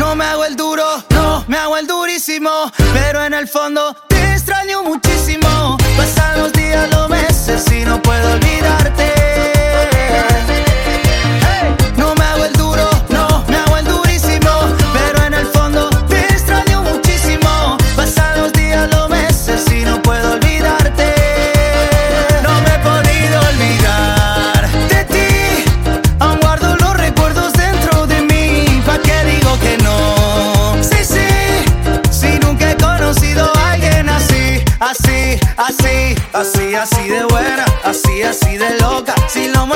No me hago el duro, no me hago el durísimo, pero en el fondo te extraño muchísimo. Pasan los días, los meses y no puedo olvidarte. No me hago el duro, no me hago el durísimo, pero en el fondo te extraño muchísimo. Pasan los días, los meses y no puedo olvidarte. No me he podido olvidar de ti, aún guardo los recuerdos dentro de mí. ¿Pa' qué digo que no? Sí, sí, si nunca he conocido a alguien así, así, así, así, así de buena, así, así de loca. Si lo